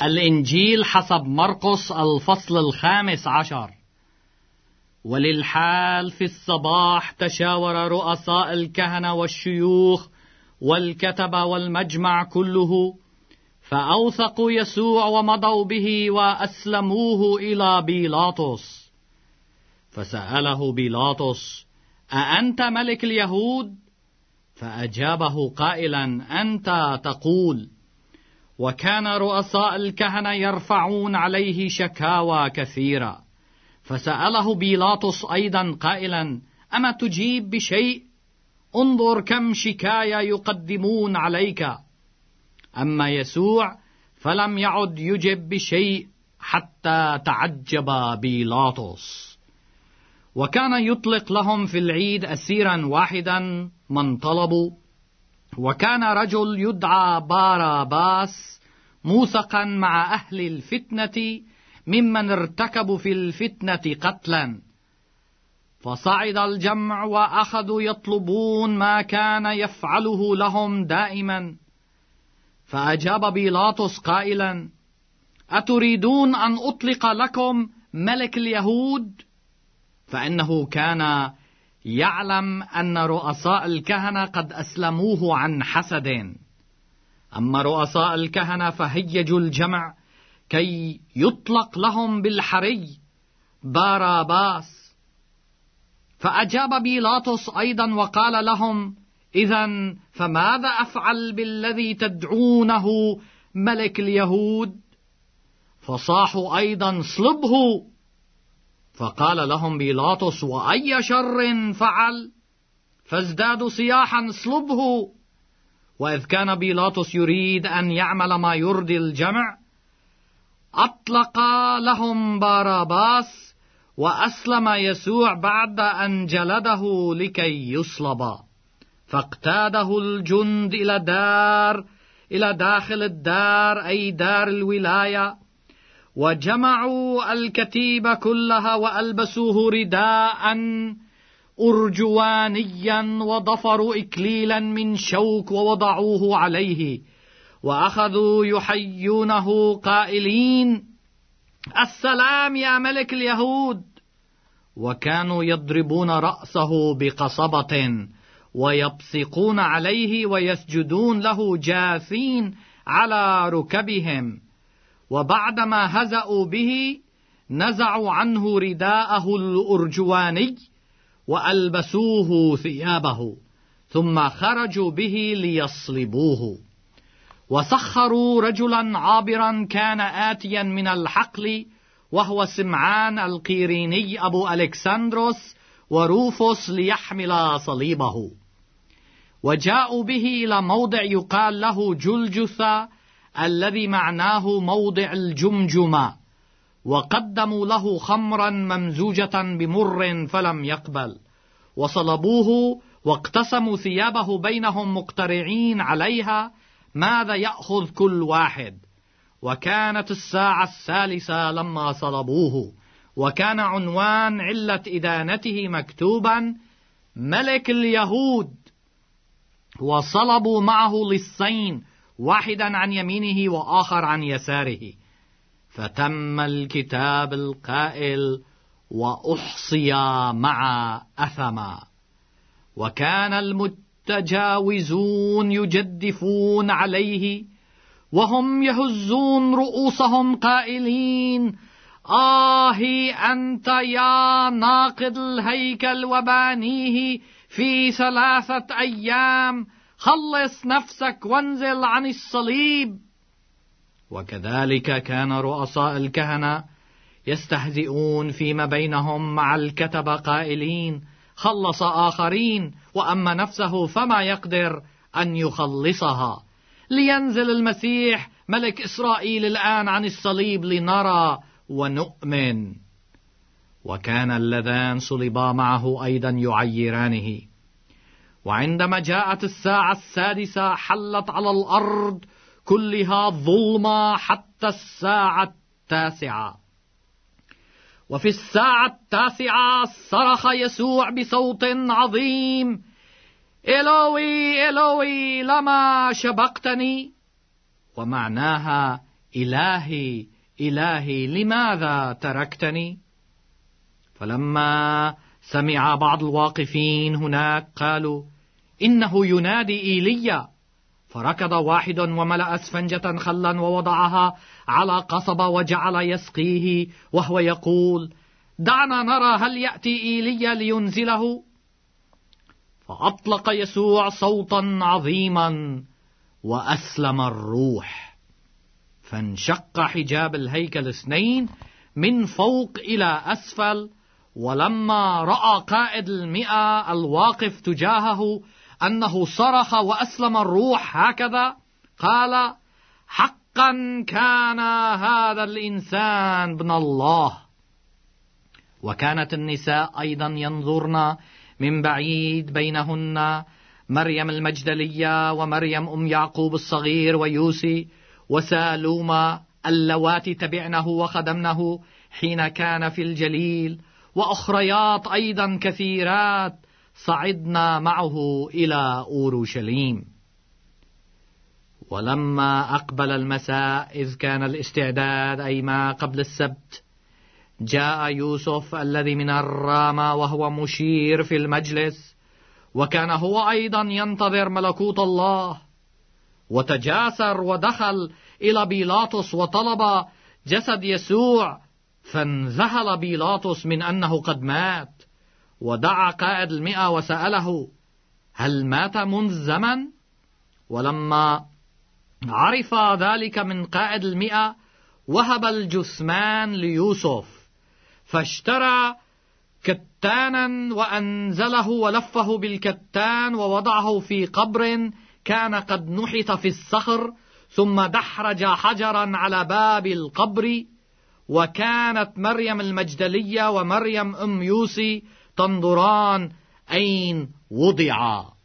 الإنجيل حسب مرقس الفصل 15. وللحال في الصباح تشاور رؤساء الكهنة والشيوخ والكتبة والمجمع كله، فأوثقوا يسوع ومضوا به وأسلموه إلى بيلاطس. فسأله بيلاطس: أأنت ملك اليهود؟ فأجابه قائلا: أنت تقول. وكان رؤساء الكهنة يرفعون عليه شكاوى كثيرة. فسأله بيلاطس أيضا قائلا: أما تجيب بشيء؟ انظر كم شكاية يقدمون عليك. أما يسوع فلم يعد يجب بشيء حتى تعجب بيلاطس. وكان يطلق لهم في العيد أسيرا واحدا من طلبوا، وكان رجل يدعى باراباس موثقا مع أهل الفتنة ممن ارتكبوا في الفتنة قتلا. فصعد الجمع وأخذوا يطلبون ما كان يفعله لهم دائما. فأجاب بيلاطس قائلا: أتريدون أن أطلق لكم ملك اليهود؟ فإنه كان يعلم أن رؤساء الكهنة قد أسلموه عن حسد. أما رؤساء الكهنة فهيجوا الجمع كي يطلق لهم بالحري باراباس. فأجاب بيلاطس أيضا وقال لهم: إذن فماذا أفعل بالذي تدعونه ملك اليهود؟ فصاحوا أيضا: صلبه. فقال لهم بيلاطس: وأي شر فعل؟ فازدادوا صياحا: صلبه. وإذ كان بيلاطس يريد أن يعمل ما يرضي الجمع، أطلق لهم باراباس وأسلم يسوع بعد أن جلده لكي يصلب. فاقتاده الجند إلى داخل الدار، أي دار الولاية، وجمعوا الكتيبة كلها وألبسوه رداء أرجوانيا وضفروا إكليلا من شوك ووضعوه عليه، وأخذوا يحيونه قائلين: السلام يا ملك اليهود. وكانوا يضربون رأسه بقصبة ويبصقون عليه ويسجدون له جاثين على ركبهم. وبعدما هزأوا به نزعوا عنه رداءه الأرجواني وألبسوه ثيابه، ثم خرجوا به ليصلبوه. وسخروا رجلا عابرا كان آتيا من الحقل، وهو سمعان القيريني أبو ألكسندروس وروفوس، ليحمل صليبه. وجاءوا به إلى موضع يقال له جلجثة، الذي معناه موضع الجمجمة، وقدموا له خمرا ممزوجة بمر فلم يقبل، وصلبوه واقتسموا ثيابه بينهم مقترعين عليها ماذا يأخذ كل واحد. وكانت الساعة 3 لما صلبوه، وكان عنوان علة إدانته مكتوبا: ملك اليهود. وصلبوا معه لصين، واحدا عن يمينه وآخر عن يساره. فتم الكتاب القائل: وأحصي مع أثما. وكان المتجاوزون يجدفون عليه وهم يهزون رؤوسهم قائلين: آهي أنت يا ناقض الهيكل وبانيه في 3 أيام، خلص نفسك وانزل عن الصليب. وكذلك كان رؤساء الكهنة يستهزئون فيما بينهم مع الكتبة قائلين: خلص آخرين، وأما نفسه فما يقدر أن يخلصها. لينزل المسيح ملك إسرائيل الآن عن الصليب لنرى ونؤمن. وكان اللذان صلبا معه أيضا يعيرانه. وعندما جاءت الساعة 6 حلت على الأرض كلها ظلمة حتى الساعة 9. وفي الساعة 9 صرخ يسوع بصوت عظيم: إلوي إلوي لما شبقتني. ومعناها: إلهي إلهي لماذا تركتني؟ فلما سمع بعض الواقفين هناك قالوا: إنه ينادي إيليا. فركض واحد وملأ اسفنجة خلا ووضعها على قصبة وجعل يسقيه وهو يقول: دعنا نرى هل يأتي إيليا لينزله. فأطلق يسوع صوتا عظيما وأسلم الروح، فانشق حجاب الهيكل 2 من فوق إلى أسفل. ولما رأى قائد 100 الواقف تجاهه أنه صرخ وأسلم الروح هكذا، قال: حقا كان هذا الإنسان ابن الله. وكانت النساء أيضا ينظرن من بعيد، بينهن مريم المجدلية ومريم أم يعقوب الصغير ويوسي وسالومة اللواتي تبعنه وخدمنه حين كان في الجليل، وأخريات أيضا كثيرات صعدنا معه إلى أورشليم. ولما أقبل المساء إذ كان الاستعداد أي ما قبل السبت، جاء يوسف الذي من الرامة وهو مشير في المجلس، وكان هو أيضا ينتظر ملكوت الله، وتجاسر ودخل إلى بيلاطس وطلب جسد يسوع. فانذهل بيلاطس من أنه قد مات، ودعا قائد 100 وسأله: هل مات منذ زمن؟ ولما عرف ذلك من قائد 100 وهب الجثمان ليوسف، فاشترى كتانا وأنزله ولفه بالكتان ووضعه في قبر كان قد نحت في الصخر، ثم دحرج حجرا على باب القبر. وكانت مريم المجدلية ومريم أم يوسي تنظران أين وضع.